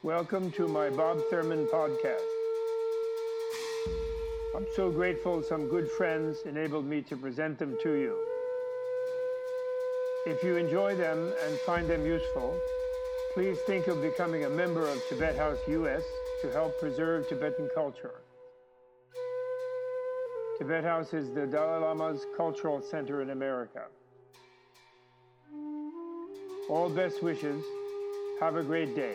Welcome to my Bob Thurman podcast. I'm so grateful some good friends enabled me to present them to you. If you enjoy them and find them useful, please think of becoming a member of Tibet House US to help preserve Tibetan culture. Tibet House is the Dalai Lama's cultural center in America. All best wishes. Have a great day.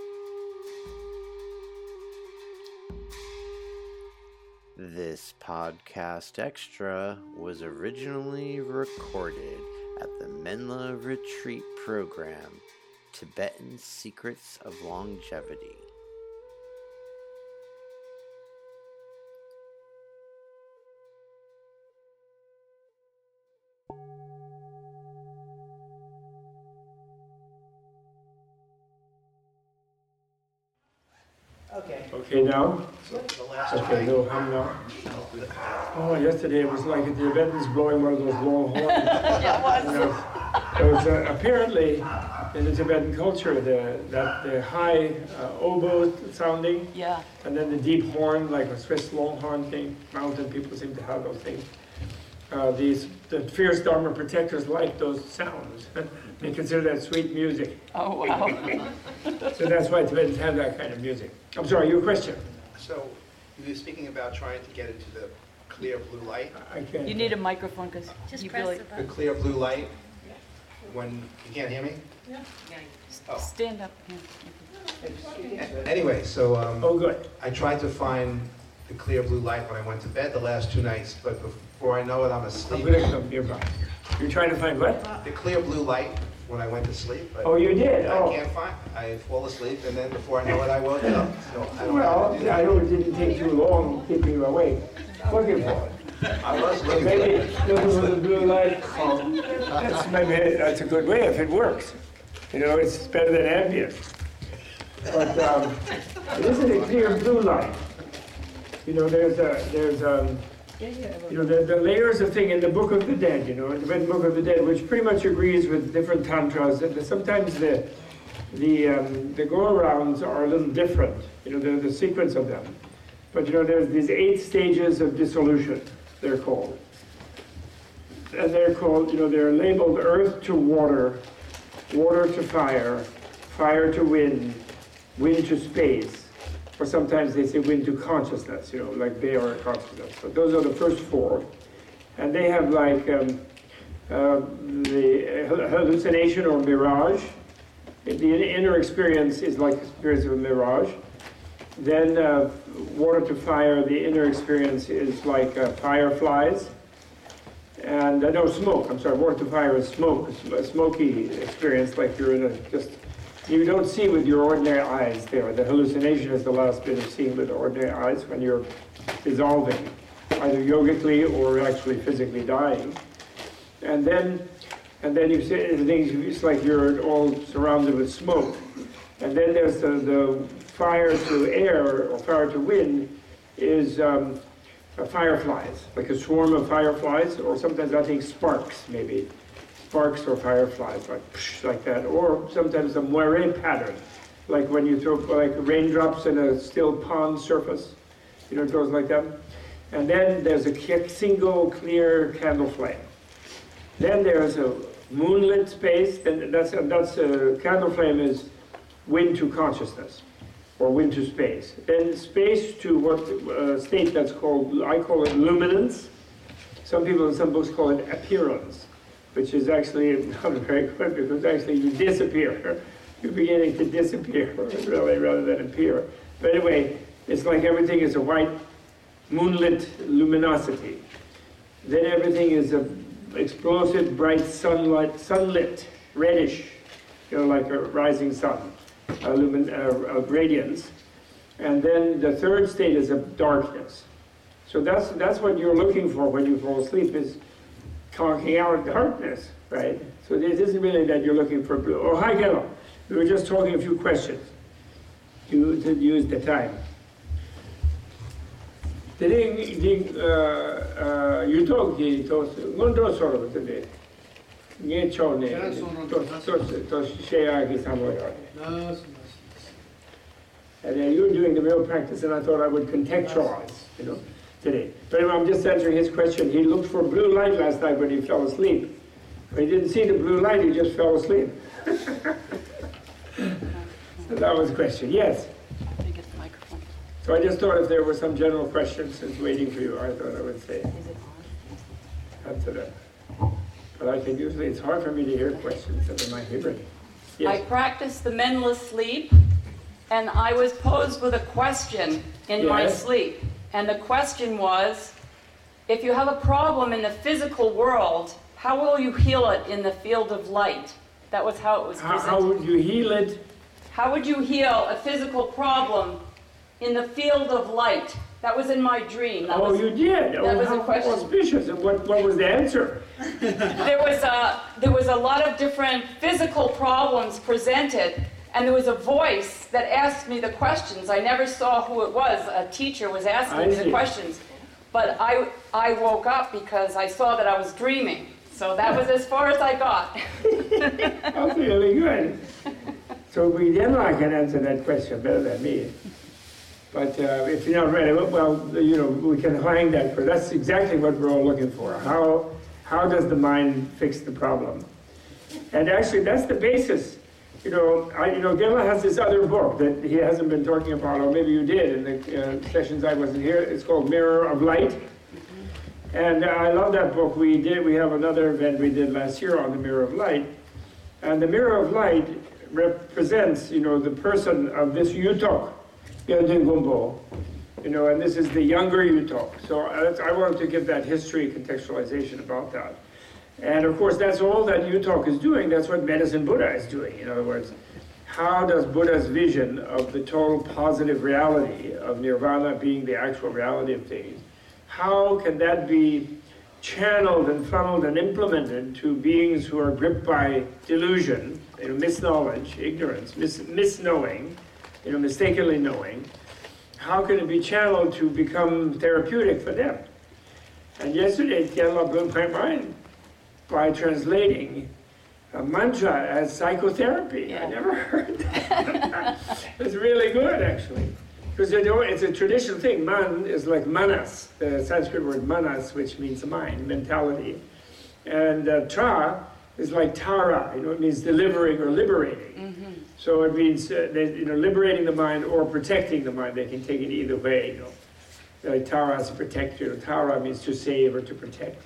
This podcast extra was originally recorded at the Menla Retreat Program, Tibetan Secrets of Longevity. Okay, now? Okay, no hum now. Oh, yesterday it was like the Tibetans blowing one of those long horns. Yeah, it was. You know, there was apparently in the Tibetan culture the high oboe sounding, Yeah. and then the deep horn, like a Swiss longhorn thing. Mountain people seem to have those things. The fierce Dharma protectors like those sounds. They consider that sweet music. Oh, wow. So that's why Tibetans have that kind of music. I'm sorry, your question? So you were speaking about trying to get into the clear blue light. I can't. You need a microphone because Just you press really the The button. clear blue light, when, you can't hear me? Oh. stand up. Yeah. Anyway, so Oh, good. I tried to find the clear blue light when I went to bed the last 2 nights, but before I know it, I'm I'm asleep. going to come nearby. You're trying to find what? The clear blue light when I went to sleep, but Oh, you did? I Oh. can't find, I fall asleep, and then before I know it, I woke up. So I don't know how Well, to do that. I know it didn't take too long keeping you awake. Looking for it. I was looking for Maybe it. looking for the blue light. That's a good way if it works. You know, it's better than ambient. But it isn't a clear blue light. You know, there's the layers of thing in the Book of the Dead, in the Tibetan Book of the Dead, which pretty much agrees with different tantras. And sometimes the go-arounds are a little different, the sequence of them. But there's these 8 stages of dissolution, they're called. And they're called, they're labeled earth to water, water to fire, fire to wind, wind to space. Or sometimes they say wind to consciousness, like they are consciousness. But those are the first 4. And they have like the hallucination or mirage. The inner experience is like the experience of a mirage. Then water to fire, the inner experience is like fireflies. And no, smoke, I'm sorry, water to fire is smoke, a smoky experience, like you're in you don't see with your ordinary eyes there. The hallucination is the last bit of seeing with the ordinary eyes when you're dissolving, either yogically or actually physically dying. And then you see it's like you're all surrounded with smoke. And then there's the fire to air or fire to wind is fireflies, like a swarm of fireflies, or sometimes I think sparks maybe. Sparks or fireflies, like that, or sometimes a moire pattern, like when you throw like raindrops in a still pond surface, it goes like that. And then there's a single clear candle flame. Then there's a moonlit space. Then that's candle flame is wind to consciousness, or wind to space. Then space to what state that's called, I call it luminance. Some people in some books call it appearance, which is actually not very good because actually you disappear. You're beginning to disappear, really, rather than appear. But anyway, it's like everything is a white, moonlit luminosity. Then everything is a explosive, bright sunlit, reddish, like a rising sun, a radiance. And then the third state is of darkness. So that's what you're looking for when you fall asleep, is conking out darkness, right? So this isn't really that you're looking for blue. Oh, hi, Hello. We were just talking a few questions to use the time. 유독이 곤도서로부터네 예초네 또 쉐야기 사모요. And you were doing the real practice, and I thought I would contextualize, today. But anyway, I'm just answering his question. He looked for blue light last night when he fell asleep. But he didn't see the blue light, he just fell asleep. So that was the question. Yes? Let me get the microphone. So I just thought if there were some general questions since waiting for you, I thought I would say Is it on? answer that. But I think usually it's hard for me to hear questions that are my favorite. I Yes? practiced the Menla sleep, and I was posed with a question in my Yes. sleep. And the question was, if you have a problem in the physical world, how will you heal it in the field of light? That was how it was presented. How would you heal it? How would you heal a physical problem in the field of light? That was in my dream. That Oh, was, you did? that was a How question. auspicious. And what was the answer? There was a lot of different physical problems presented, and there was a voice that asked me the questions. I never saw who it was. A teacher was asking I me see. the questions. But I woke up because I saw that I was dreaming. So that was as far as I got. That's really good. So we then I can answer that question better than me. But if you're not ready, well, we can find that. But that's exactly what we're all looking for. How does the mind fix the problem? And actually, that's the basis. Gela has this other book that he hasn't been talking about, or maybe you did in the sessions I wasn't here. It's called Mirror of Light. And I love that book. We have another event we did last year on the Mirror of Light. And the Mirror of Light represents, the person of this Yutok, Gyalten Gumbo, and this is the younger Yutok. So I wanted to give that history contextualization about that. And of course, that's all that Yutok is doing. That's what Medicine Buddha is doing. In other words, how does Buddha's vision of the total positive reality of nirvana being the actual reality of things, how can that be channeled and funneled and implemented to beings who are gripped by delusion, misknowledge, ignorance, misknowing, mistakenly knowing? How can it be channeled to become therapeutic for them? And yesterday, Gyalten blew my mind by translating a mantra as psychotherapy. Yeah. I never heard that. It's really good, actually. Because it's a traditional thing. Man is like manas, the Sanskrit word manas, which means mind, mentality. And tra is like tara, it means delivering or liberating. Mm-hmm. So it means liberating the mind or protecting the mind. They can take it either way. Like tara is a protector. Tara means to save or to protect.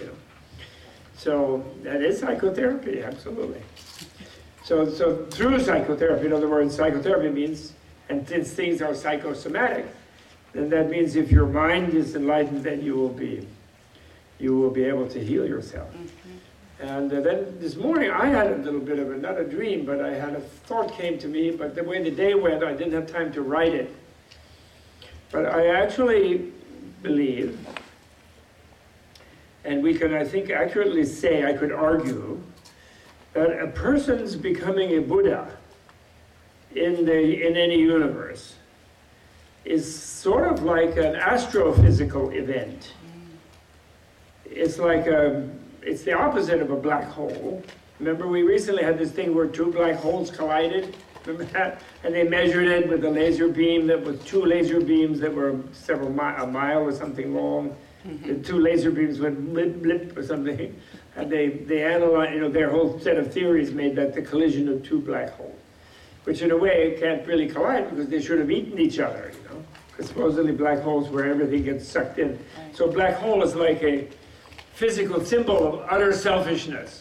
So that is psychotherapy, absolutely. So through psychotherapy, in other words, psychotherapy means, and since things are psychosomatic, then that means if your mind is enlightened, then you will be able to heal yourself. Mm-hmm. And then this morning I had a little bit of not a dream, but I had a thought came to me, but the way the day went, I didn't have time to write it. But I actually believe, and we can, I think, accurately say, I could argue, that a person's becoming a Buddha in any universe is sort of like an astrophysical event. It's like it's the opposite of a black hole. Remember, we recently had this thing where two black holes collided. Remember that? And they measured it with a laser beam with two laser beams that were a mile or something long. Mm-hmm. The two laser beams went blip, blip or something. And they analyzed, their whole set of theories made that the collision of two black holes, which in a way can't really collide because they should have eaten each other, because supposedly black holes where everything gets sucked in. Right. So black hole is like a physical symbol of utter selfishness.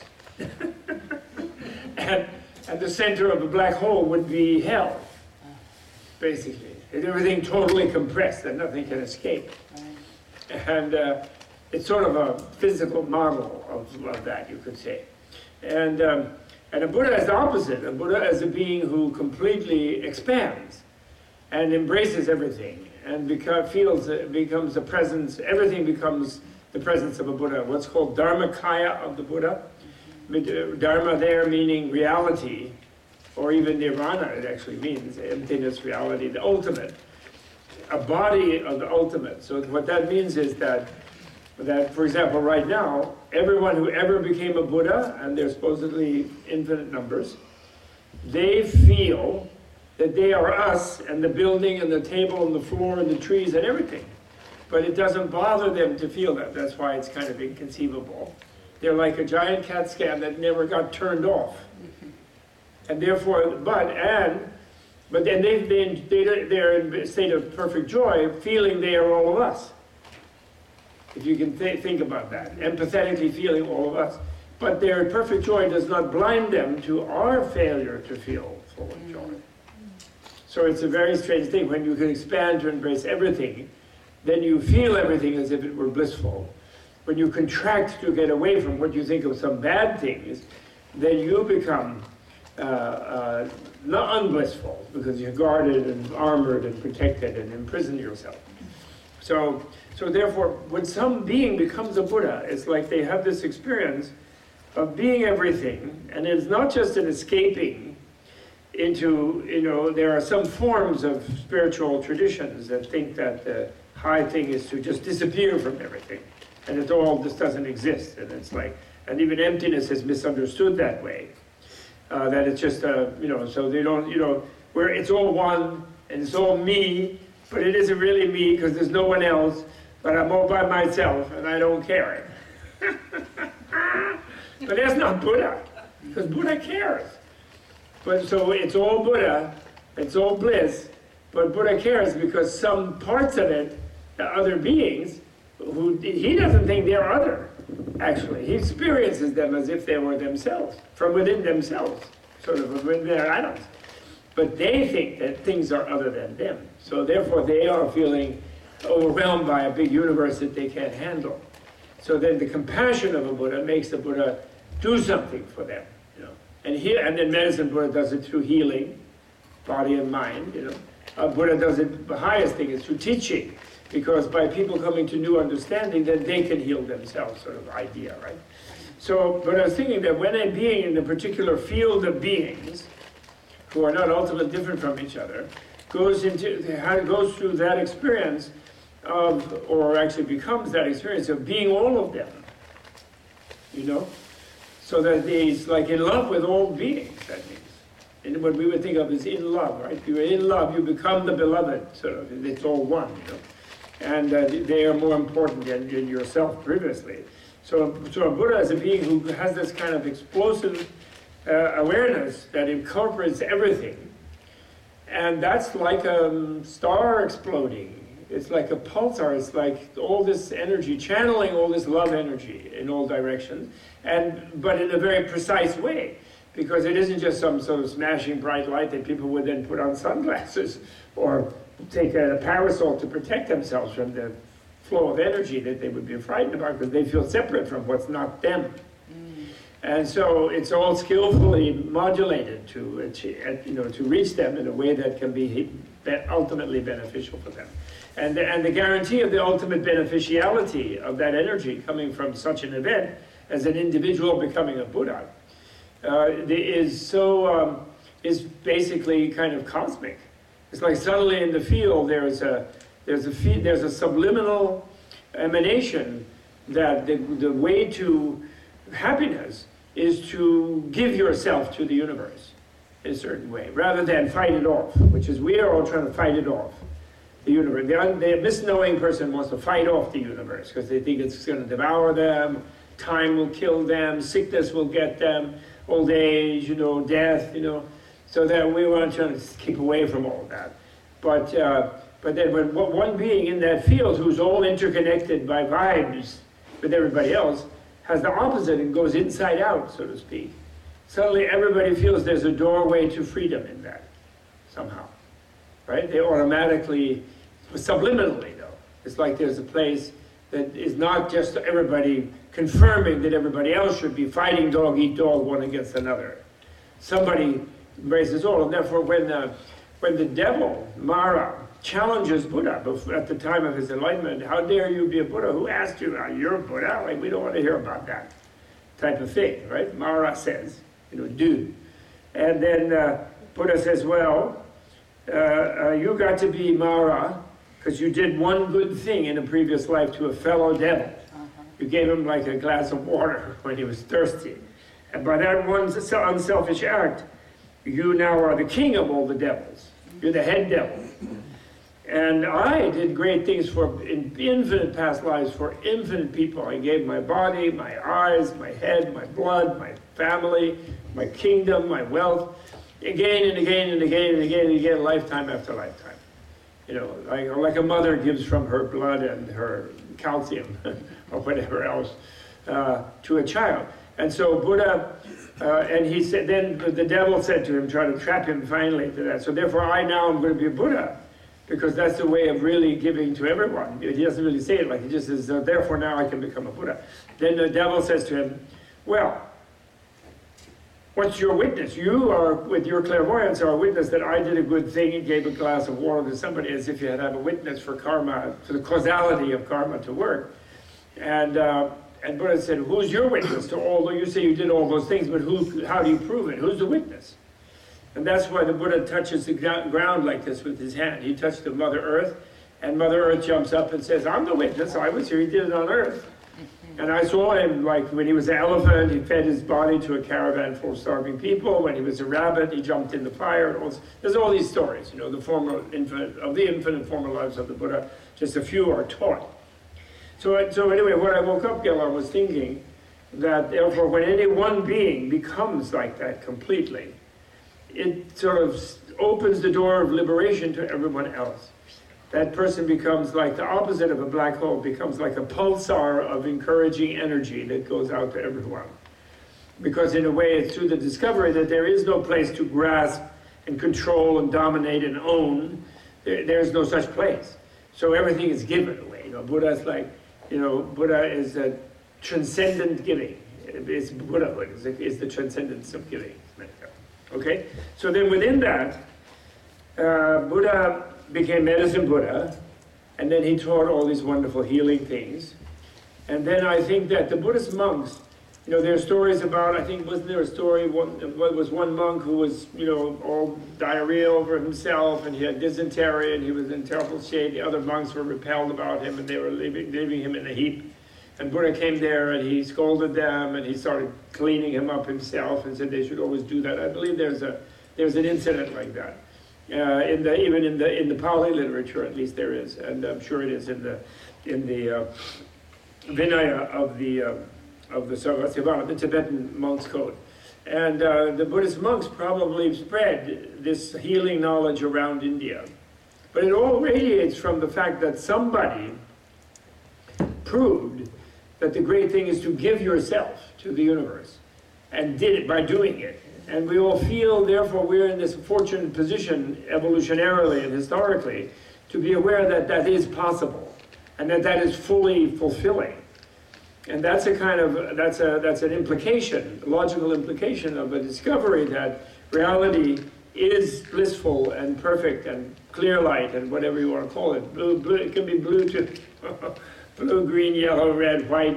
and the center of a black hole would be hell, basically. And everything totally compressed and nothing can escape. Right. And it's sort of a physical model of that, you could say. And a Buddha is the opposite. A Buddha is a being who completely expands and embraces everything and becomes the presence, everything becomes the presence of a Buddha, what's called Dharmakaya of the Buddha. Dharma there meaning reality, or even nirvana, it actually means emptiness, reality, the ultimate, a body of the ultimate. So what that means is that, for example, right now, everyone who ever became a Buddha, and there's supposedly infinite numbers, they feel that they are us and the building and the table and the floor and the trees and everything. But it doesn't bother them to feel that. That's why it's kind of inconceivable. They're like a giant CAT scan that never got turned off. And therefore, but then they're in a state of perfect joy, feeling they are all of us. If you can think about that, empathetically feeling all of us. But their perfect joy does not blind them to our failure to feel full of joy. So it's a very strange thing. When you can expand to embrace everything, then you feel everything as if it were blissful. When you contract to get away from what you think of some bad things, then you become not unblissful, because you're guarded and armored and protected and imprison yourself. So therefore, when some being becomes a Buddha, it's like they have this experience of being everything, and it's not just an escaping into, there are some forms of spiritual traditions that think that the high thing is to just disappear from everything, and it all just doesn't exist, and it's like, and even emptiness is misunderstood that way, that it's just, so they don't, where it's all one, and it's all me, but it isn't really me, because there's no one else, but I'm all by myself, and I don't care. But that's not Buddha, because Buddha cares. But so it's all Buddha, it's all bliss, but Buddha cares because some parts of it, the other beings, who he doesn't think they're other, actually. He experiences them as if they were themselves, from within themselves, sort of when they're adults. But they think that things are other than them. So therefore they are feeling overwhelmed by a big universe that they can't handle. So then the compassion of a Buddha makes the Buddha do something for them, And then medicine Buddha does it through healing, body and mind, Buddha does it, the highest thing is through teaching, because by people coming to new understanding, then they can heal themselves, sort of idea, right? So, but I was thinking that when a being in a particular field of beings, who are not ultimately different from each other, goes through that experience of, or actually becomes that experience of being all of them, So that he's like in love with all beings, that means. And what we would think of as in love, right? If you're in love, you become the beloved, sort of. It's all one, And they are more important than yourself previously. So a Buddha is a being who has this kind of explosive awareness that incorporates everything. And that's like a star exploding. It's like a pulsar. It's like all this energy, channeling all this love energy in all directions, but in a very precise way, because it isn't just some sort of smashing bright light that people would then put on sunglasses or take a parasol to protect themselves from the flow of energy that they would be frightened about, because they feel separate from what's not them. And so it's all skillfully modulated to reach them in a way that can be ultimately beneficial for them. And the guarantee of the ultimate beneficiality of that energy coming from such an event as an individual becoming a Buddha is basically kind of cosmic. It's like suddenly in the field there's a subliminal emanation that the way to happiness is to give yourself to the universe in a certain way, rather than fight it off, which is we are all trying to fight it off. The universe. The misknowing person wants to fight off the universe because they think it's going to devour them, time will kill them, sickness will get them, old age, death, so that we want to keep away from all that. But then when one being in that field who's all interconnected by vibes with everybody else has the opposite and goes inside out, so to speak, suddenly everybody feels there's a doorway to freedom in that, somehow. Right? They automatically, subliminally though, it's like there's a place that is not just everybody confirming that everybody else should be fighting dog eat dog one against another. Somebody embraces all, and therefore when the devil, Mara, challenges Buddha at the time of his enlightenment, how dare you be a Buddha? Who asked you? You're a Buddha? Like, we don't want to hear about that type of thing, right? Mara says, do. And then Buddha says, well, you got to be Mara because you did one good thing in a previous life to a fellow devil. You gave him like a glass of water when he was thirsty. And by that one unselfish act, you now are the king of all the devils. You're the head devil. And I did great things in infinite past lives for infinite people. I gave my body, my eyes, my head, my blood, my family, my kingdom, my wealth, again and again and again and again and again, lifetime after lifetime. You know, like a mother gives from her blood and her calcium or whatever else to a child. And so Buddha, and he said, then the devil said to him, try to trap him finally to that. So therefore I now am going to be a Buddha, because that's the way of really giving to everyone. He doesn't really say it like, he just says, so therefore now I can become a Buddha. Then the devil says to him, well, what's your witness? You are, with your clairvoyance, are a witness that I did a good thing and gave a glass of water to somebody, as if you had a witness for karma, for the causality of karma to work. And Buddha said, who's your witness to all, you say you did all those things, but how do you prove it? Who's the witness? And that's why the Buddha touches the ground like this with his hand. He touched the Mother Earth, and Mother Earth jumps up and says, I'm the witness, I was here, he did it on Earth. And I saw him, like when he was an elephant, he fed his body to a caravan full of starving people. When he was a rabbit, he jumped in the fire. There's all these stories, you know, the infinite former lives of the Buddha. Just a few are taught. So anyway, when I woke up, Gellar, was thinking that therefore when any one being becomes like that completely, it sort of opens the door of liberation to everyone else. That person becomes like the opposite of a black hole, becomes like a pulsar of encouraging energy that goes out to everyone. Because in a way, it's through the discovery that there is no place to grasp and control and dominate and own. There's no such place. So everything is given away. You know, Buddha's like, you know, Buddha is a transcendent giving. It's Buddhahood, is the transcendence of giving. Okay? So then within that, Buddha became Medicine Buddha, and then he taught all these wonderful healing things. And then I think that the Buddhist monks, you know, there are stories about, I think, wasn't there a story, was one monk who was, you know, all diarrhea over himself, and he had dysentery, and he was in terrible shape. The other monks were repelled about him, and they were leaving him in a heap. And Buddha came there, and he scolded them, and he started cleaning him up himself, and said they should always do that. I believe there's an incident like that. Even in the Pali literature, at least there is, and I'm sure it is in the Vinaya of the Sarvastivana, the Tibetan monk's code. And the Buddhist monks probably spread this healing knowledge around India. But it all radiates from the fact that somebody proved that the great thing is to give yourself to the universe, and did it by doing it. And we all feel, therefore, we're in this fortunate position, evolutionarily and historically, to be aware that that is possible, and that that is fully fulfilling. And that's a kind of, that's an implication, a logical implication of a discovery that reality is blissful and perfect and clear light and whatever you want to call it. Blue, it can be blue to blue, green, yellow, red, white,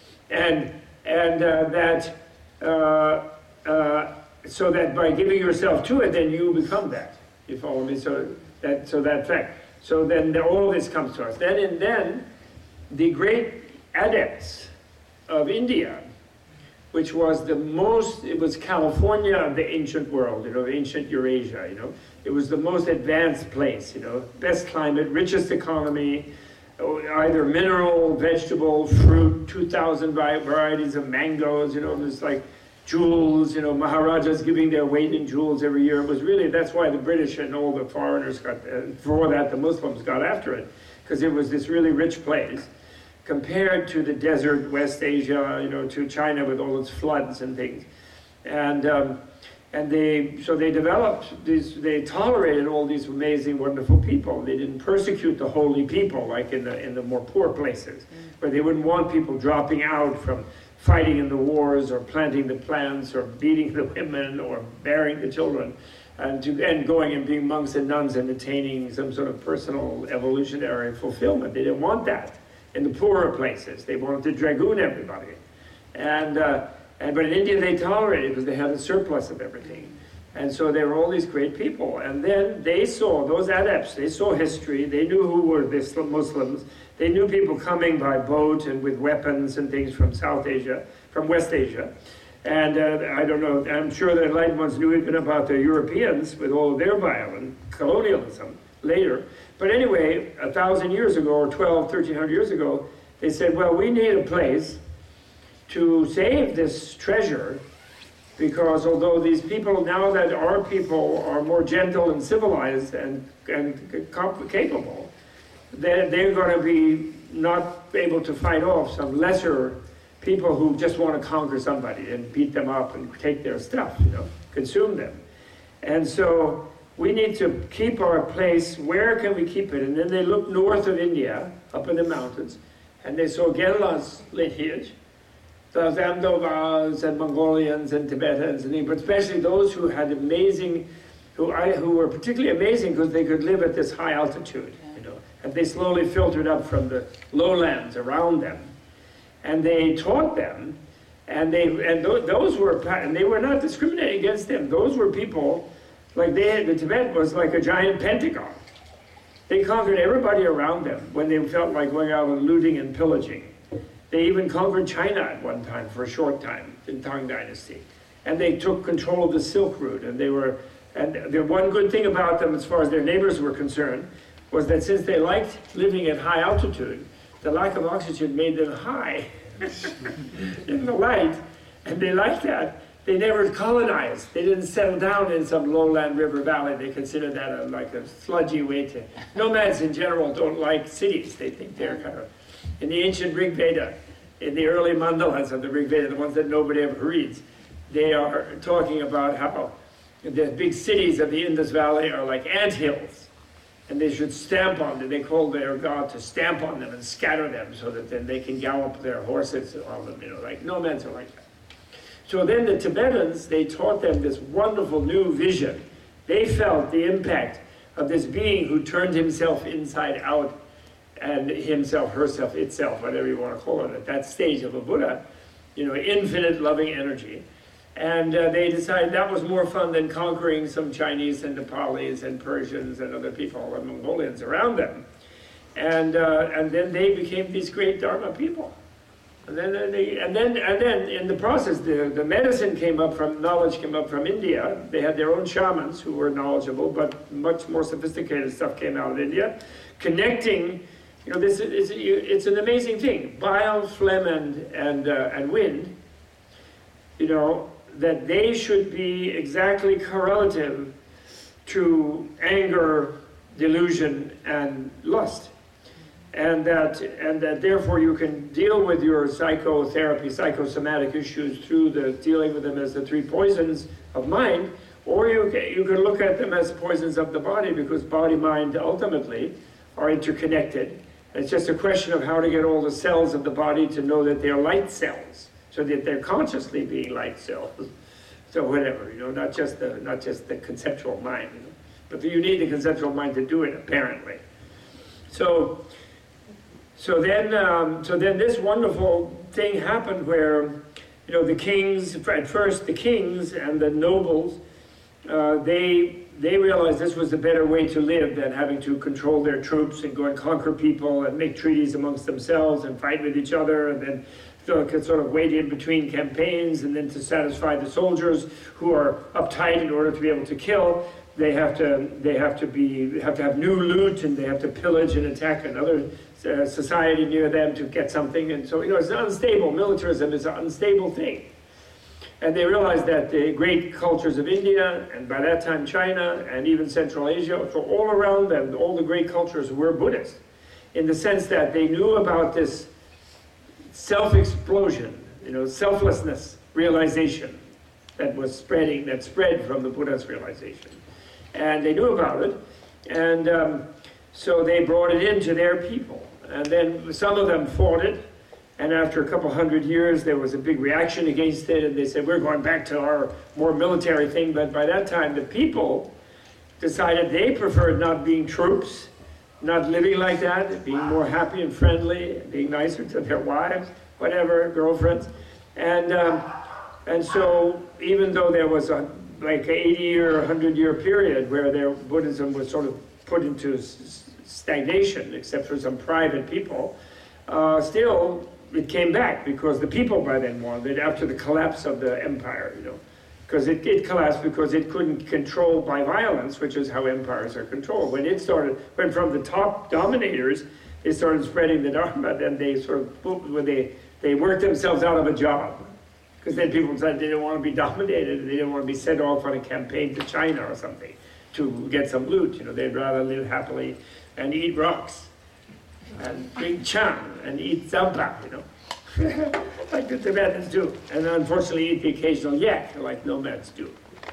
so that by giving yourself to it, then you become that. You follow me? So that fact. So then all this comes to us. Then the great adepts of India, which was it was California of the ancient world, you know, ancient Eurasia, you know. It was the most advanced place, you know, best climate, richest economy, either mineral, vegetable, fruit, 2,000 varieties of mangoes, you know, it was like jewels, you know, Maharajas giving their weight in jewels every year. It was really, that's why the British and all the foreigners before that the Muslims got after it, because it was this really rich place compared to the desert West Asia, you know, to China with all its floods and things. And they developed these, they tolerated all these amazing, wonderful people. They didn't persecute the holy people like in the more poor places, where they wouldn't want people dropping out from fighting in the wars or planting the plants or beating the women or bearing the children, and going and being monks and nuns and attaining some sort of personal evolutionary fulfillment. They didn't want that in the poorer places. They wanted to dragoon everybody. But in India they tolerated it because they had a surplus of everything. And so there were all these great people. And then they saw, those adepts, they saw history, they knew who were the Muslims, they knew people coming by boat and with weapons and things from South Asia, from West Asia. And I don't know, I'm sure the enlightened ones knew even about the Europeans with all of their violent colonialism later. But anyway, 1,000 years ago, or 1,300 years ago, they said, well, we need a place to save this treasure, because although these people, now that our people are more gentle and civilized and capable, they're going to be not able to fight off some lesser people who just want to conquer somebody and beat them up and take their stuff, consume them. And so we need to keep our place. Where can we keep it? And then they looked north of India, up in the mountains, and they saw Kerala's lineage, the Zamdovas and Mongolians and Tibetans, but especially those who had amazing, who were particularly amazing because they could live at this high altitude, and they slowly filtered up from the lowlands around them. And they taught them, and they were not discriminating against them. Those were people, like the Tibet was like a giant Pentagon. They conquered everybody around them when they felt like going out and looting and pillaging. They even conquered China at one time, for a short time, in Tang Dynasty. And they took control of the Silk Route, and the one good thing about them as far as their neighbors were concerned was that since they liked living at high altitude, the lack of oxygen made them high in the light, and they liked that. They never colonized. They didn't settle down in some lowland river valley. They considered that like a sludgy way to... Nomads in general don't like cities. They think they're kind of... In the ancient Rig Veda, in the early mandalas of the Rig Veda, the ones that nobody ever reads, they are talking about how the big cities of the Indus Valley are like anthills. And they should stamp on them. They call their god to stamp on them and scatter them so that then they can gallop their horses on them, like nomads are like that. So then the Tibetans, they taught them this wonderful new vision. They felt the impact of this being who turned himself inside out, and himself, herself, itself, whatever you want to call it, at that stage of a Buddha, infinite loving energy. And they decided that was more fun than conquering some Chinese and Nepalis and Persians and other people and Mongolians around them. And then they became these great Dharma people. And then in the process, the medicine knowledge came up from India. They had their own shamans who were knowledgeable, but much more sophisticated stuff came out of India. Connecting, it's an amazing thing. Bile, phlegm, and wind, that they should be exactly correlative to anger, delusion, and lust. And that therefore you can deal with your psychotherapy, psychosomatic issues through dealing with them as the three poisons of mind, or you can look at them as poisons of the body, because body, mind ultimately are interconnected. It's just a question of how to get all the cells of the body to know that they're light cells, so that they're consciously being light cells. So whatever, not just the conceptual mind, but you need the conceptual mind to do it, apparently. So then this wonderful thing happened where, the kings, at first the kings and the nobles, they realized this was the better way to live than having to control their troops and go and conquer people and make treaties amongst themselves and fight with each other, and then could sort of wait in between campaigns, and then to satisfy the soldiers who are uptight in order to be able to kill, they have to have new loot, and they have to pillage and attack another society near them to get something. And so it's unstable. Militarism is an unstable thing. And they realized that the great cultures of India, and by that time China, and even Central Asia, so all around them, all the great cultures were Buddhist, in the sense that they knew about this self-explosion, selflessness realization that spread from the Buddha's realization. And they knew about it, and so they brought it into their people. And then some of them fought it, and after a couple hundred years, there was a big reaction against it, and they said, we're going back to our more military thing. But by that time, the people decided they preferred not being troops, not living like that, being more happy and friendly, being nicer to their wives, whatever, girlfriends. And so even though there was like an 80-year, 100-year period where their Buddhism was sort of put into stagnation, except for some private people, still it came back because the people by then wanted it after the collapse of the empire, because it collapsed because it couldn't control by violence, which is how empires are controlled. When from the top dominators, they started spreading the Dharma, then they sort of, they worked themselves out of a job. Because then people said they didn't want to be dominated, and they didn't want to be sent off on a campaign to China or something to get some loot. They'd rather live happily and eat rocks and drink chang and eat zampa, like the Tibetans do. And unfortunately eat the occasional yak, like nomads do,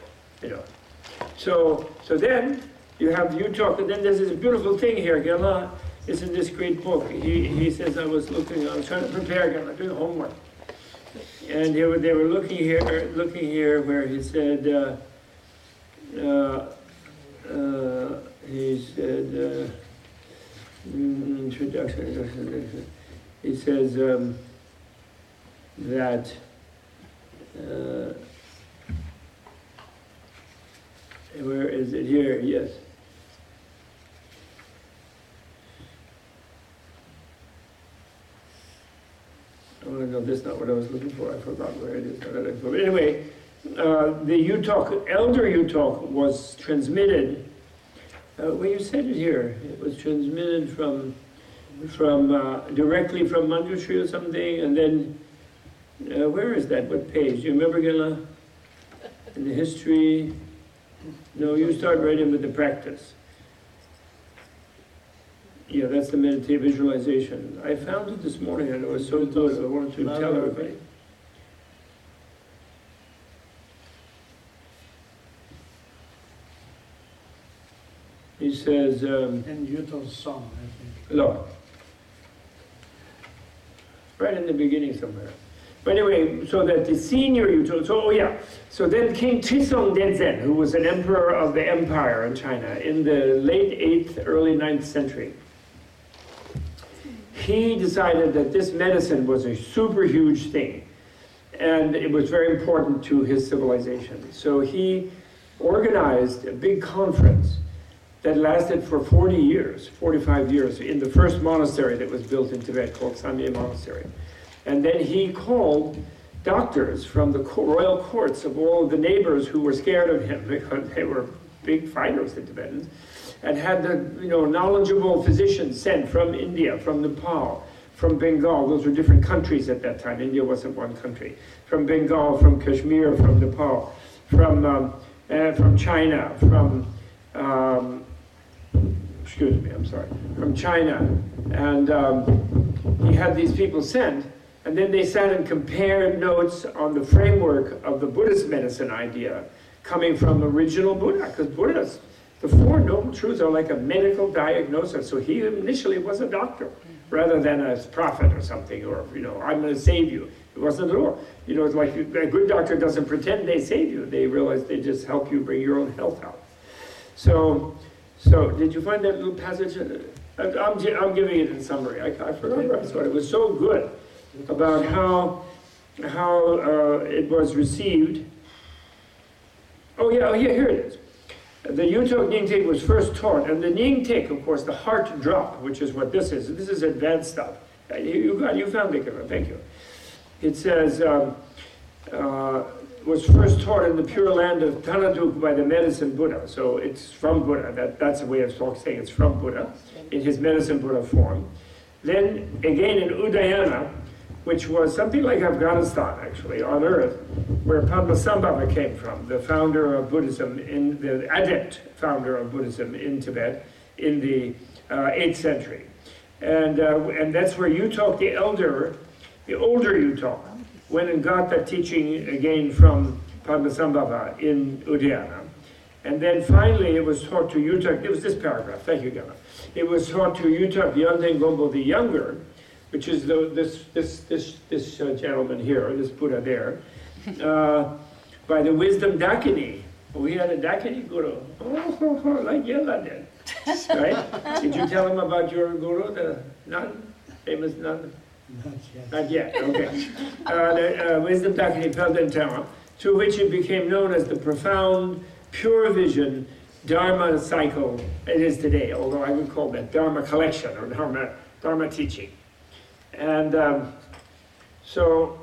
So then you talk, and then there's this beautiful thing here, Gela. It's in this great book. He says, I was trying to prepare, Gela, doing homework. And they were looking here where he said, introduction. He says that where is it here? Yes. Oh no, that's not what I was looking for. I forgot where it is. But anyway, the Elder U-Talk was transmitted. Well, you said it here. It was transmitted from directly from Manjushri or something, and then where is that? What page? Do you remember, Gela? In the history? No, you start right in with the practice. Yeah, that's the meditative visualization. I found it this morning and it was so good. I wanted to tell everybody. He says... in Yuto's song, I think. Look. Right in the beginning somewhere. But anyway, so that the senior Yuto... So then King Trisong Denzhen, who was an emperor of the empire in China in the late 8th, early 9th century, he decided that this medicine was a super huge thing, and it was very important to his civilization. So he organized a big conference that lasted for 45 years, in the first monastery that was built in Tibet called Samye Monastery. And then he called doctors from the royal courts of all the neighbors who were scared of him because they were big fighters, the Tibetans, and had the knowledgeable physicians sent from India, from Nepal, from Bengal. Those were different countries at that time. India wasn't one country. From Bengal, from Kashmir, from Nepal, from China, from from China. And he had these people sent, and then they sat and compared notes on the framework of the Buddhist medicine idea coming from original Buddha, because Buddha's the Four Noble Truths are like a medical diagnosis. So he initially was a doctor rather than a prophet or something, or, I'm going to save you. It wasn't at all. It's like a good doctor doesn't pretend they save you. They realize they just help you bring your own health out. So did you find that little passage? I'm giving it in summary. I forgot where I saw it. It was so good about how it was received. Oh yeah, here it is. The Yuto Nyingtik was first taught, and the Nyingtik, of course, the heart drop, which is what this is. This is advanced stuff. You found it, thank you. It says, was first taught in the pure land of Tanaduk by the medicine Buddha. So it's from Buddha. That's a way of saying it's from Buddha, in his medicine Buddha form. Then, again in Udayana, which was something like Afghanistan, actually, on earth, where Padmasambhava came from, the founder of Buddhism, the adept founder of Buddhism in Tibet in the 8th century. And that's where Yutok, the older Yutok, went and got that teaching again from Padmasambhava in Udayana. And then finally it was taught to Yutok, it was this paragraph, thank you, Gama. It was taught to Yutok Yonten Gombo the Younger, which is this gentleman here, this Buddha there, by the wisdom Dakini. We had a Dakini guru. Oh, like Yella did, right? Did you tell him about your guru, the nun, famous nun? Not yet, okay. The wisdom Dakini Pelden Tama, through which it became known as the profound, pure vision Dharma cycle it is today, although I would call that Dharma collection or Dharma teaching. And So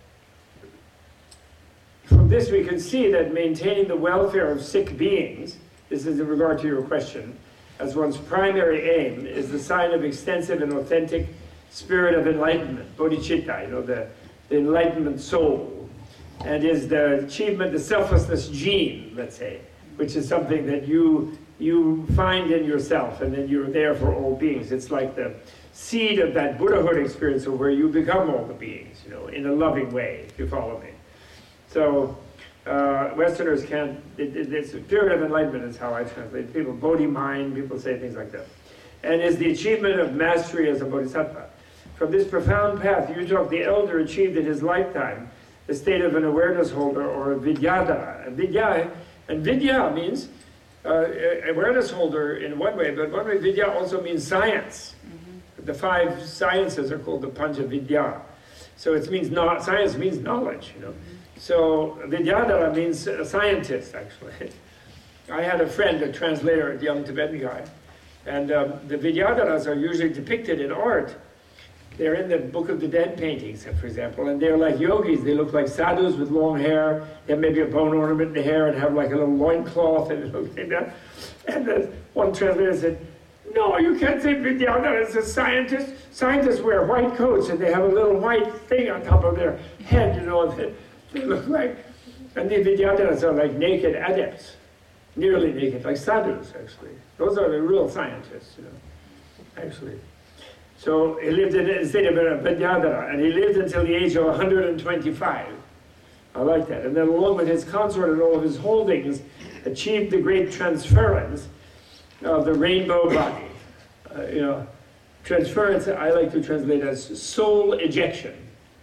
from this we can see that maintaining the welfare of sick beings, this is in regard to your question, as one's primary aim is the sign of extensive and authentic spirit of enlightenment, bodhicitta, the enlightenment soul, and is the achievement, the selflessness gene, let's say, which is something that you find in yourself, and then you're there for all beings. It's like the seed of that Buddhahood experience of where you become all the beings, in a loving way, if you follow me. So Westerners can't, it's a spirit of enlightenment is how I translate. People, bodhi mind, people say things like that. And is the achievement of mastery as a bodhisattva. From this profound path, Yutok the elder achieved in his lifetime the state of an awareness holder or a vidyadhara. And vidya means awareness holder in one way, but one way vidya also means science. Mm-hmm. The 5 sciences are called the Pancha Vidya. So it means science means knowledge, Mm-hmm. So Vidyadhara means a scientist, actually. I had a friend, a translator, a young Tibetan guy, and the Vidyadharas are usually depicted in art. They're in the Book of the Dead paintings, for example, and they're like yogis. They look like sadhus with long hair. They have maybe a bone ornament in the hair and have like a little loincloth and like that. And one translator said, "No, you can't say Vidyadhara is a scientist. Scientists wear white coats and they have a little white thing on top of their head, They look like," and the Vidyadharas are like naked adepts, nearly naked, like sadhus, actually. Those are the real scientists, actually. So he lived in the state of Vidyadhara, and he lived until the age of 125. I like that. And then along with his consort and all of his holdings, achieved the great transference of the rainbow body. Transference, I like to translate as soul ejection.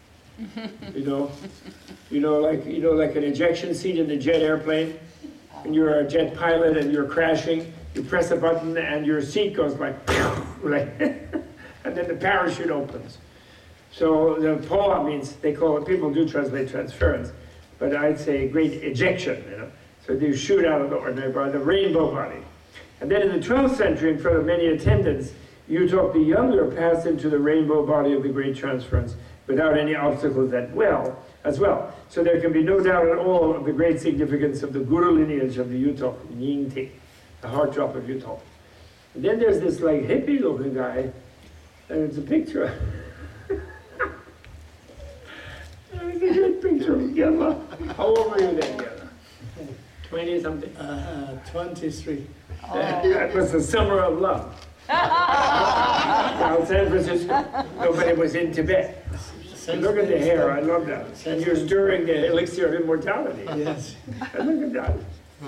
Like an ejection seat in a jet airplane, and you're a jet pilot and you're crashing, you press a button and your seat goes like, and then the parachute opens. So the poa means, people do translate transference, but I'd say great ejection, So you shoot out of the ordinary body, the rainbow body. And then in the 12th century, in front of many attendants, Yutok the younger passed into the rainbow body of the great transference without any obstacles as well. So there can be no doubt at all of the great significance of the Guru lineage of the Yutok, Nyingti, the heart drop of Yutok. And then there's this like hippie-looking guy, and it's a picture. It's a good picture of Gemma. How old were you then, Gemma? 20-something? 23. Oh. That was the summer of love. Now, San Francisco, nobody was in Tibet. Look at the hair, I love that. And you're stirring the elixir of immortality. Yes. And look at that.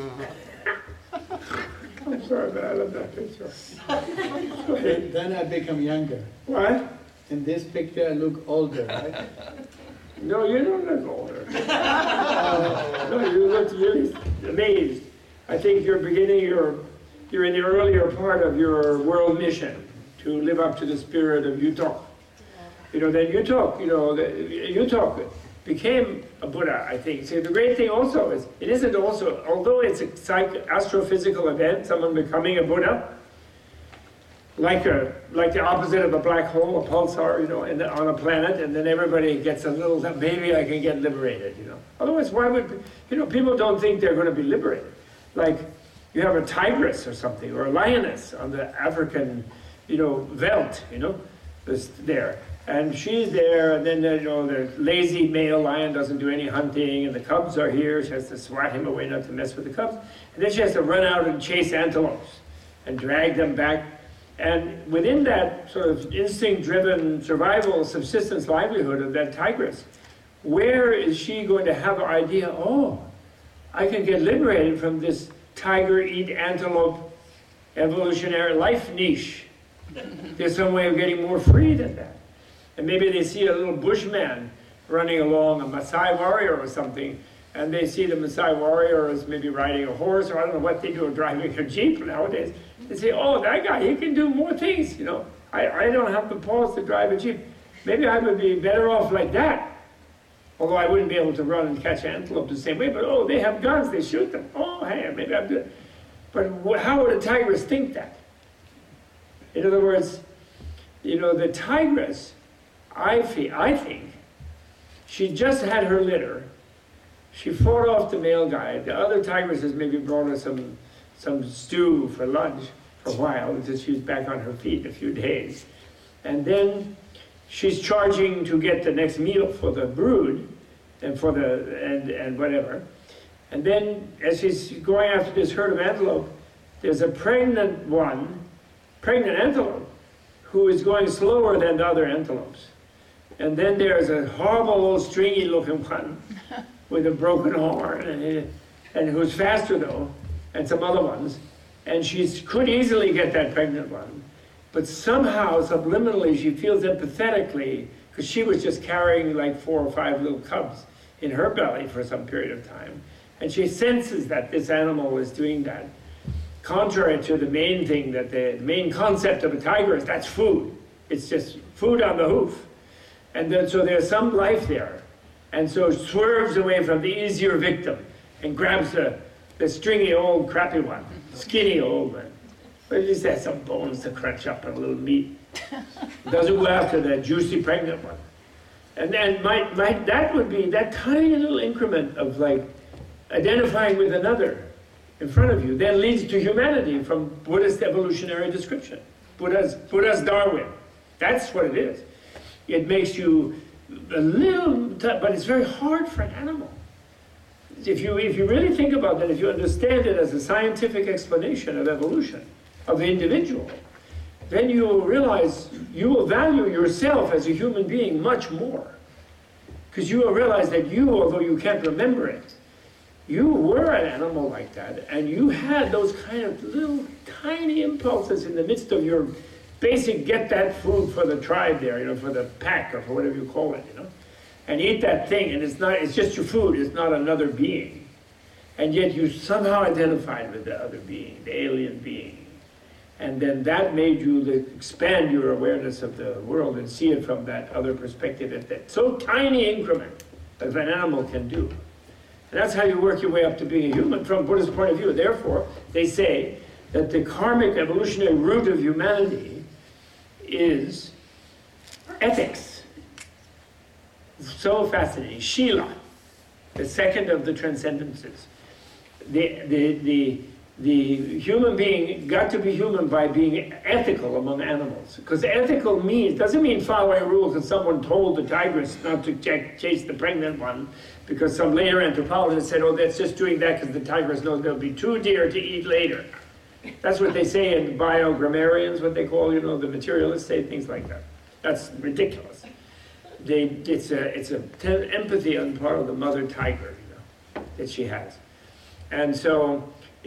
I'm sorry, but I love that picture. Then I become younger. What? In this picture, I look older, right? No, you don't look older. No, you look really amazed. I think you're in the earlier part of your world mission to live up to the spirit of Yutok. Then Yutok became a Buddha, I think. See, the great thing also is, it isn't also, although it's a astrophysical event, someone becoming a Buddha, like the opposite of a black hole, a pulsar, on a planet, and then everybody gets a little, maybe I can get liberated, Otherwise, why would, people don't think they're going to be liberated. Like, you have a tigress or something, or a lioness on the African, veldt, there. And she's there, and then, the lazy male lion doesn't do any hunting, and the cubs are here. She has to swat him away not to mess with the cubs. And then she has to run out and chase antelopes and drag them back. And within that sort of instinct-driven survival, subsistence livelihood of that tigress, where is she going to have an idea, I can get liberated from this tiger-eat-antelope evolutionary life niche. There's some way of getting more free than that. And maybe they see a little bushman running along, a Maasai warrior or something, and they see the Maasai warrior is maybe riding a horse, or I don't know what they do, driving a jeep nowadays. They say, that guy, he can do more things, I don't have the balls to drive a jeep. Maybe I would be better off like that. Although I wouldn't be able to run and catch antelope the same way, but they have guns, they shoot them. Hey, maybe I'm good. But how would a tigress think that? In other words, the tigress, I think, She just had her litter. She fought off the male guy. The other tigresses maybe brought her some stew for lunch for a while until she was back on her feet in a few days. And then she's charging to get the next meal for the brood and for and whatever. And then as she's going after this herd of antelope, there's a pregnant antelope, who is going slower than the other antelopes. And then there's a horrible little stringy looking one with a broken horn and who's faster though, and some other ones. And she could easily get that pregnant one. But somehow, subliminally, she feels empathetically, because she was just carrying like 4 or 5 little cubs in her belly for some period of time. And she senses that this animal is doing that. Contrary to the main thing, that the main concept of a tiger is that's food. It's just food on the hoof. And then, so there's some life there. And so swerves away from the easier victim and grabs the stringy old crappy one, skinny old one. But at least has some bones to crunch up and a little meat. Doesn't go after that juicy pregnant one. And that would be that tiny little increment of like identifying with another in front of you, then leads to humanity from Buddhist evolutionary description. Buddha's Darwin. That's what it is. It makes you a little, but it's very hard for an animal. If you really think about that, if you understand it as a scientific explanation of evolution, of the individual, then you will realize you will value yourself as a human being much more. Because you will realize that you, although you can't remember it, you were an animal like that, and you had those kind of little tiny impulses in the midst of your basic get that food for the tribe there, for the pack or for whatever you call it, and eat that thing, and it's just your food, it's not another being. And yet you somehow identified with the other being, the alien being. And then that made you expand your awareness of the world and see it from that other perspective, at that so tiny increment as an animal can do. And that's how you work your way up to being a human from Buddhist point of view. Therefore, they say that the karmic evolutionary root of humanity is ethics. So fascinating. Shila, the second of the transcendences. The human being got to be human by being ethical among animals. Because ethical doesn't mean following rules that someone told the tigress not to chase the pregnant one, because some later anthropologist said, oh, that's just doing that because the tigress knows there'll be 2 deer to eat later. That's what they say in biogrammarians, what they call, the materialists say things like that. That's ridiculous. It's a empathy on the part of the mother tiger, that she has. And so,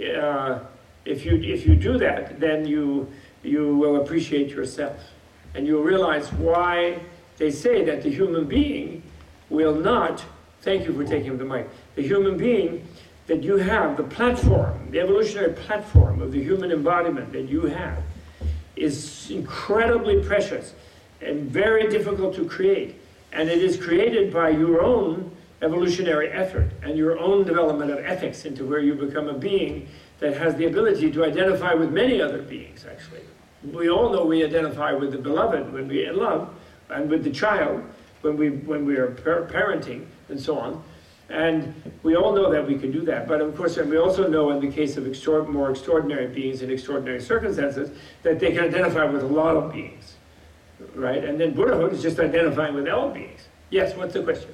if you do that, then you will appreciate yourself, and you'll realize why they say that the human being will not. Thank you for taking the mic. The human being that you have, the platform, the evolutionary platform of the human embodiment that you have, is incredibly precious and very difficult to create, and it is created by your own evolutionary effort and your own development of ethics into where you become a being that has the ability to identify with many other beings, actually. We all know we identify with the beloved when we love, and with the child when we are parenting, and so on. And we all know that we can do that. But of course, and we also know in the case of more extraordinary beings in extraordinary circumstances that they can identify with a lot of beings, right? And then Buddhahood is just identifying with all beings. Yes, what's the question?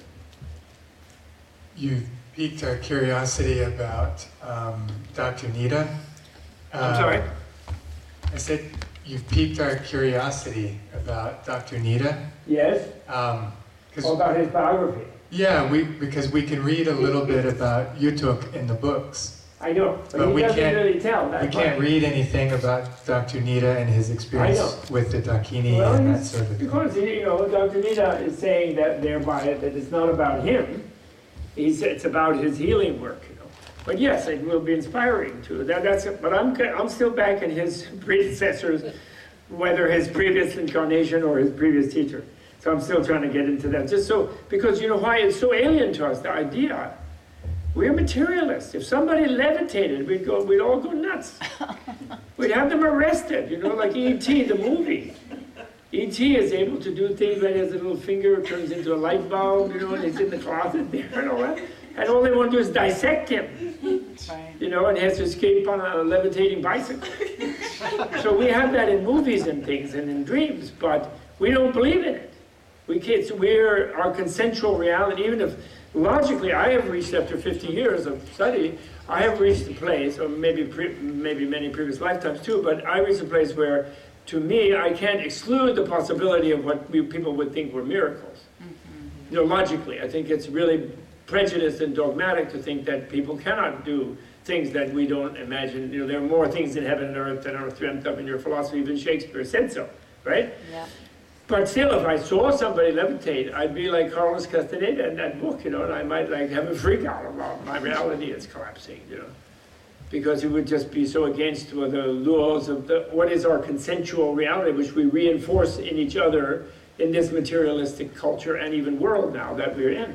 You've piqued our curiosity about Dr. Nida. I'm sorry? I said you've piqued our curiosity about Dr. Nida. Yes? About his biography. Yeah, because we can read a little bit about Yutuk in the books. I know, but he doesn't really tell. We can't read anything about Dr. Nida and his experience with the Dakini and that sort of thing. Because, Dr. Nida is saying that thereby that it's not about him. It's about his healing work, But yes, it will be inspiring too. But I'm still back in his predecessors, whether his previous incarnation or his previous teacher. So I'm still trying to get into that. Because why it's so alien to us, the idea. We're materialists. If somebody levitated, we'd all go nuts. We'd have them arrested, like E.T., the movie. E.T. E.T. is able to do things like his little finger turns into a light bulb, and he's in the closet there and all that. And all they want to do is dissect him, and he has to escape on a levitating bicycle. So we have that in movies and things and in dreams, but we don't believe in it. We're our consensual reality, even if logically I have reached, after 50 years of study, I have reached a place, or maybe many previous lifetimes too, but I reached a place where, to me, I can't exclude the possibility of what people would think were miracles. Logically, I think it's really prejudiced and dogmatic to think that people cannot do things that we don't imagine. There are more things in heaven and earth than are dreamt of in your philosophy. Even Shakespeare said so, right? Yeah. But still, if I saw somebody levitate, I'd be like Carlos Castaneda in that book, and I might have a freak out about my reality is collapsing, because it would just be so against the laws of what is our consensual reality, which we reinforce in each other in this materialistic culture and even world now that we're in.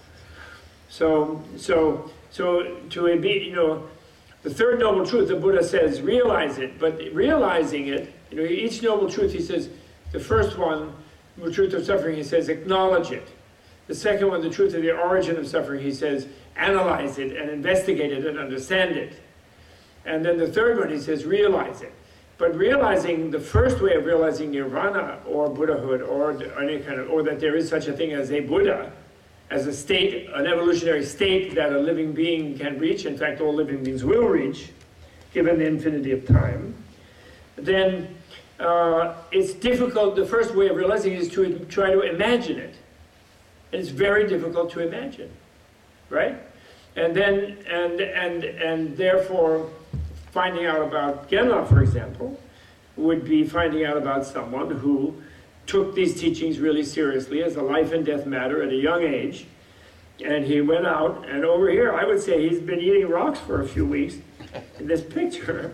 So to be, the third noble truth, the Buddha says, realize it. But realizing it, each noble truth, he says, the first one, the truth of suffering, he says, acknowledge it. The second one, the truth of the origin of suffering, he says, analyze it and investigate it and understand it. And then the third one, he says, realize it. But realizing, the first way of realizing nirvana or Buddhahood or any kind of, or that there is such a thing as a Buddha, as a state, an evolutionary state that a living being can reach, in fact all living beings will reach, given the infinity of time, then it's difficult. The first way of realizing it is to try to imagine it. And it's very difficult to imagine, right? And then, and therefore, finding out about Genla, for example, would be finding out about someone who took these teachings really seriously as a life and death matter at a young age. And he went out, and over here, I would say he's been eating rocks for a few weeks. In this picture,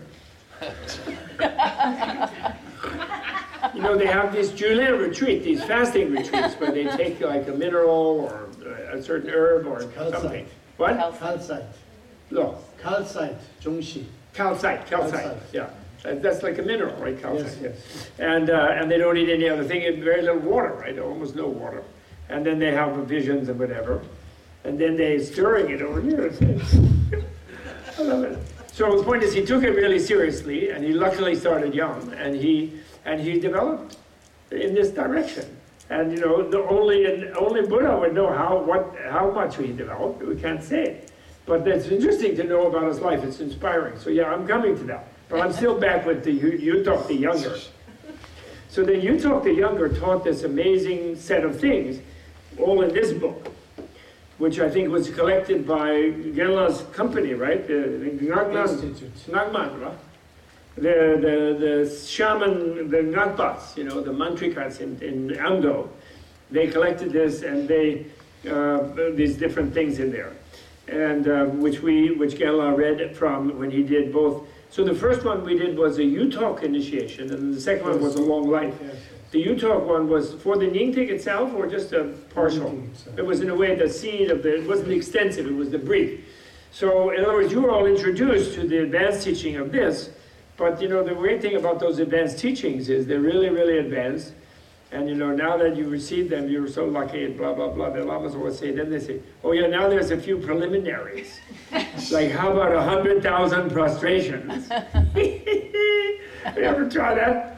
they have this Julien retreat, these fasting retreats, where they take like a mineral or a certain herb or something. What? Calcite. No. Calcite, Zhongxi. Calcite, yeah. That's like a mineral, right? Calcite, yes. And they don't eat any other thing, and very little water, right? Almost no water. And then they have visions and whatever. And then they're stirring it over here. I love it. So the point is, he took it really seriously, and he luckily started young, and he developed in this direction. And the only Buddha would know how much he developed. We can't say it. But it's interesting to know about his life. It's inspiring. So yeah, I'm coming to that. But I'm still back with the Yutok the Younger. So then Yutok the Younger taught this amazing set of things, all in this book, which I think was collected by Genla's company, right? The Ngagman, right? The shaman, the Ngagbats, the mantrikats in Amdo, they collected this, and they these different things in there, and which Genla read from when he did both. So the first one we did was a Yutok initiation, and the second one was a long life. Yes. The Yutok one was for the Nyingtik itself, or just a partial? It was in a way the seed of it wasn't extensive, it was the brief. So in other words, you were all introduced to the advanced teaching of this, but the great thing about those advanced teachings is they're really, really advanced. And now that you received them, you're so lucky and blah, blah, blah. The Lamas always say, then they say, oh yeah, now there's a few preliminaries. Like, how about 100,000 prostrations? You ever try that?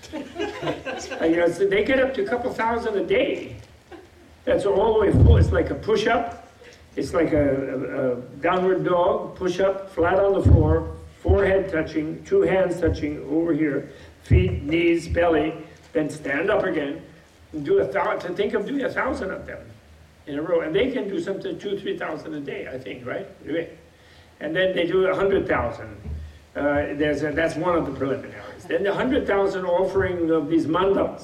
So they get up to a couple thousand a day. That's all the way full. It's like a push-up. It's like a downward dog, push-up, flat on the floor, forehead touching, two hands touching over here, feet, knees, belly, then stand up again, and do 1,000, think of doing 1,000 of them in a row. And they can do something 2,000-3,000 a day, I think, right? And then they do 100,000. That's one of the preliminaries. Then the 100,000 offering of these mandals,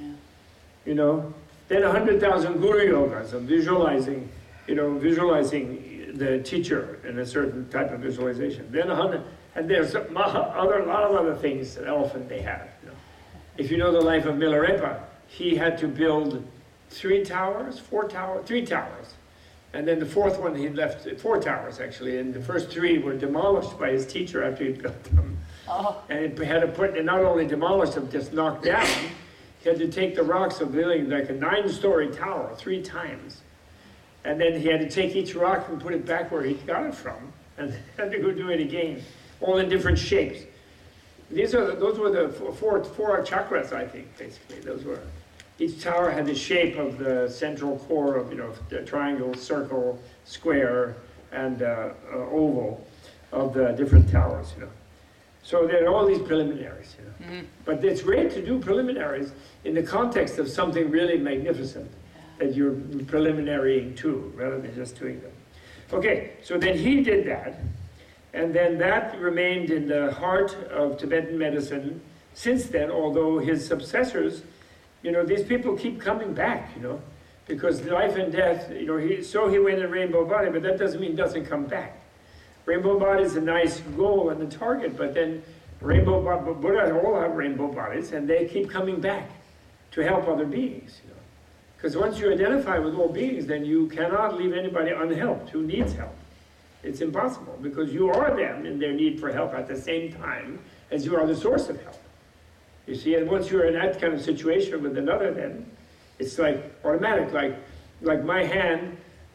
Then 100,000 guru yogas of visualizing, visualizing the teacher in a certain type of visualization. Then 100, and there's a lot of other things that often they have. If you know the life of Milarepa, he had to build 3 towers. And then the fourth one, he left 4 towers, actually. And the first 3 were demolished by his teacher after he built them. Oh. And he had to not only demolish them, just knocked down. he had to take the rocks of building like a 9-story tower 3 times. And then he had to take each rock and put it back where he got it from, and had to go do it again, all in different shapes. Those were the four chakras, I think, basically. Those were. Each tower had the shape of the central core of, the triangle, circle, square, and oval of the different towers, So there are all these preliminaries, But it's great to do preliminaries in the context of something really magnificent that you're preliminarying to, rather than just doing them. Okay, so then he did that, and then that remained in the heart of Tibetan medicine since then, although his successors, these people keep coming back, because life and death, he went in rainbow body, but that doesn't mean it doesn't come back. Rainbow body is a nice goal and the target, but then Buddha all have rainbow bodies, and they keep coming back to help other beings, Because once you identify with all beings, then you cannot leave anybody unhelped who needs help. It's impossible, because you are them in their need for help at the same time as you are the source of help. You see, and once you're in that kind of situation with another, then it's like automatic, like my hand,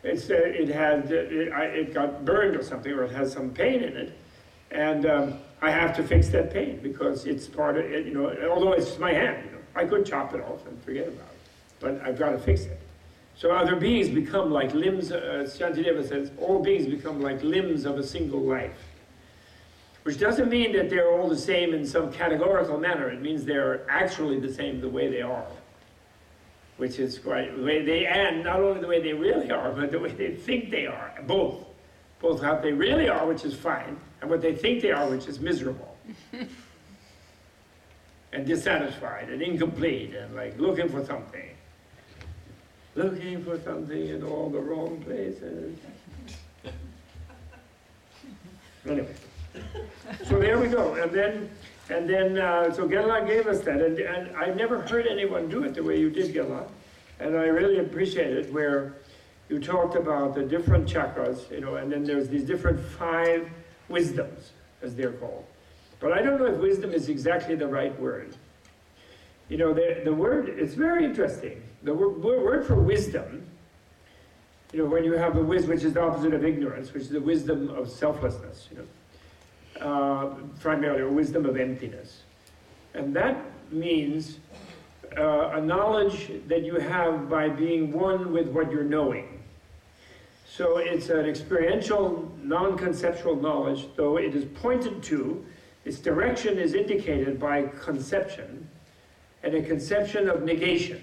it got burned or something, or it has some pain in it, and I have to fix that pain because it's part of it, although it's my hand, I could chop it off and forget about it. But I've got to fix it. So other beings become like limbs, Shantideva says, all beings become like limbs of a single life. Which doesn't mean that they're all the same in some categorical manner. It means they're actually the same the way they are. Which is quite, the way they, and not only the way they really are, but the way they think they are, both. Both how they really are, which is fine, and what they think they are, which is miserable. And dissatisfied, and incomplete, and like looking for something. Looking for something in all the wrong places. Anyway, so there we go. And then so Genla gave us that, and I never heard anyone do it the way you did, Genla, and I really appreciate it. Where you talked about the different chakras, and then there's these different 5 wisdoms, as they're called. But I don't know if wisdom is exactly the right word. The word, it's very interesting. The word for wisdom, when you have the wisdom, which is the opposite of ignorance, which is the wisdom of selflessness, primarily, or wisdom of emptiness. And that means a knowledge that you have by being one with what you're knowing. So it's an experiential, non-conceptual knowledge, though it is pointed to, its direction is indicated by conception, and a conception of negation.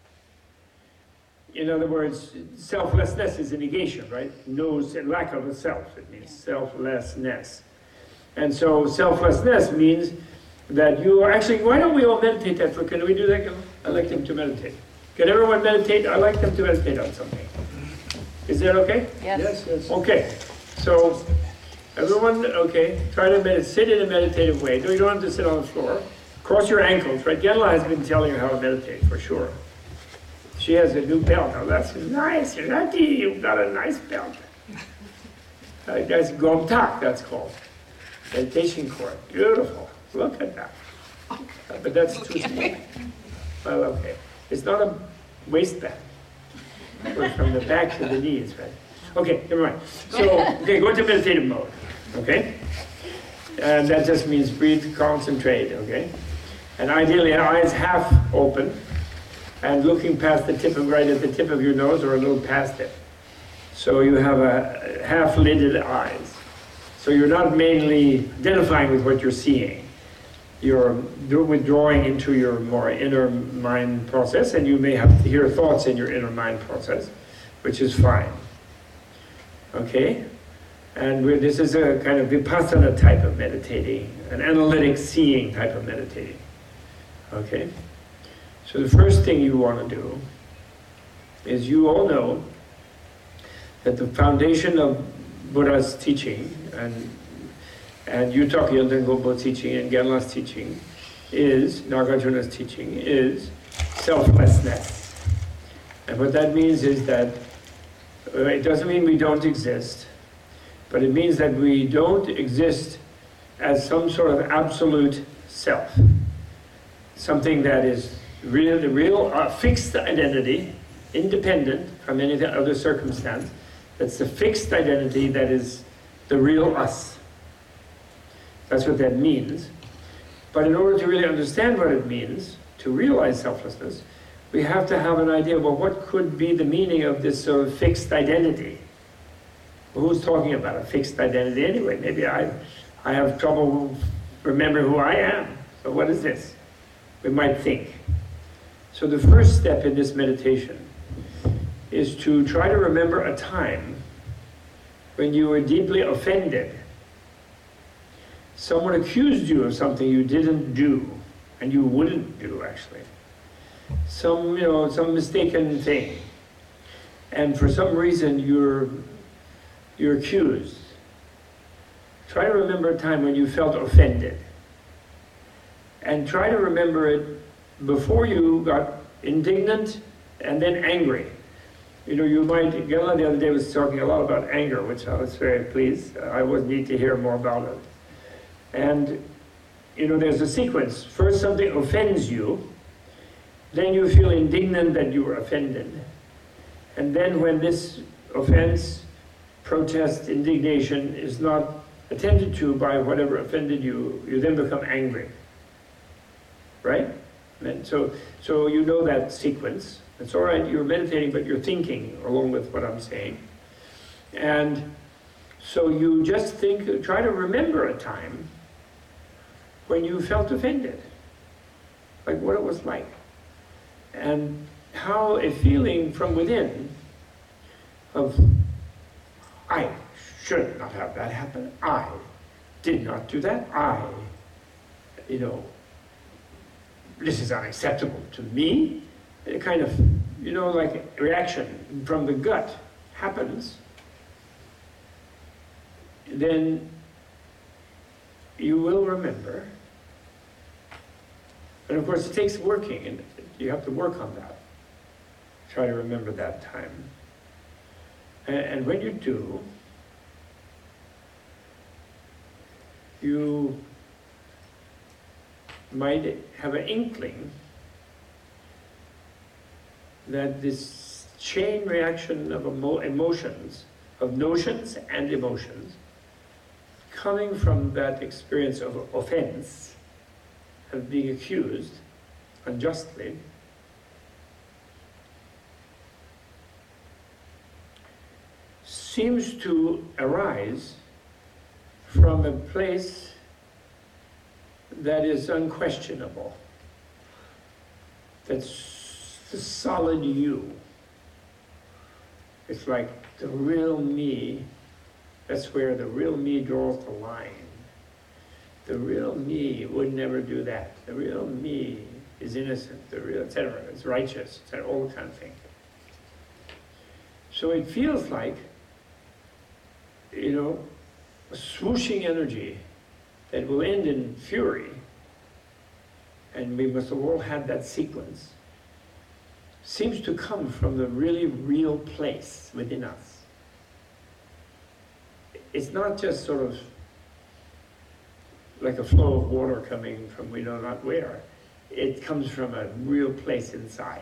In other words, selflessness is a negation, right? No lack of a self. It means selflessness. And so selflessness means that you are actually, why don't we all meditate that? Can we do that? I'd like them to meditate. Can everyone meditate? I'd like them to meditate on something. Is that okay? Yes. Yes. Okay. So everyone, okay, try to sit in a meditative way. No, you don't have to sit on the floor. Cross your ankles, right? Genla has been telling you how to meditate, for sure. She has a new belt. Now that's nice. You've got a nice belt. That's Gomtak, that's called. Meditation cord. Beautiful. Look at that. But that's too small. Well, okay. It's not a waistband. But from the back to the knees, right? Okay, never mind. So, okay, go into meditative mode. Okay? And that just means breathe, concentrate, okay? And ideally, eyes half open and looking past the tip of, right at the tip of your nose or a little past it. So you have a half-lidded eyes. So you're not mainly identifying with what you're seeing. You're withdrawing into your more inner mind process, and you may have to hear thoughts in your inner mind process, which is fine. Okay? And this is a kind of vipassana type of meditating, an analytic seeing type of meditating. Okay? So the first thing you want to do is, you all know that the foundation of Buddha's teaching and Yutak Yelten Gompo's teaching and Genla's teaching is, Nagarjuna's teaching is selflessness. And what that means is that it doesn't mean we don't exist, but it means that we don't exist as some sort of absolute self. Something that is The real fixed identity, independent from any other circumstance. That's the fixed identity that is the real us. That's what that means. But in order to really understand what it means, to realize selflessness, we have to have an idea, well, what could be the meaning of this sort of fixed identity? Well, who's talking about a fixed identity anyway? Maybe I have trouble remembering who I am. So what is this? We might think. So the first step in this meditation is to try to remember a time when you were deeply offended. Someone accused you of something you didn't do, and you wouldn't do, actually. Some mistaken thing. And for some reason, you're accused. Try to remember a time when you felt offended. And try to remember it before you got indignant and then angry. You might, Gela the other day was talking a lot about anger, which I was very pleased. I would need to hear more about it. And, there's a sequence. First something offends you, then you feel indignant that you were offended. And then when this offense, protest, indignation is not attended to by whatever offended you, you then become angry. Right? And so you know that sequence. It's all right, you're meditating, but you're thinking along with what I'm saying. And so you just try to remember a time when you felt offended, like what it was like, and how a feeling from within of, I should not have that happen, I did not do that, this is unacceptable to me, a kind of, like reaction from the gut happens, then you will remember. And of course it takes working, and you have to work on that. Try to remember that time. And when you do, you might have an inkling that this chain reaction of emotions, of notions and emotions, coming from that experience of offense, of being accused unjustly, seems to arise from a place that is unquestionable, that's the solid you. It's like the real me. That's where the real me draws the line. The real me would never do that. The real me is innocent, the real, etc. It's righteous, etc. All that kind of thing. So it feels like, a swooshing energy that will end in fury, and we must have all had that sequence, seems to come from the really real place within us. It's not just sort of like a flow of water coming from we know not where. It comes from a real place inside.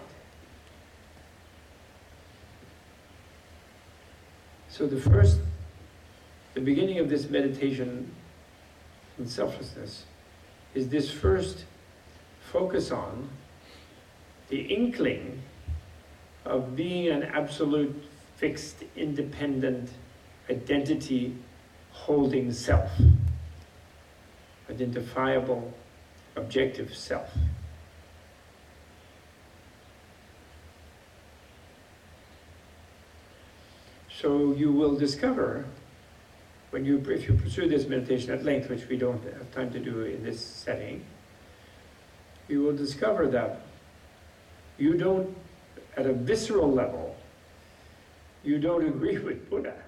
So the beginning of this meditation in selflessness is this first focus on the inkling of being an absolute, fixed, independent, identity-holding self, identifiable, objective self. So you will discover, if you pursue this meditation at length, which we don't have time to do in this setting, you will discover that you don't, at a visceral level, you don't agree with Buddha.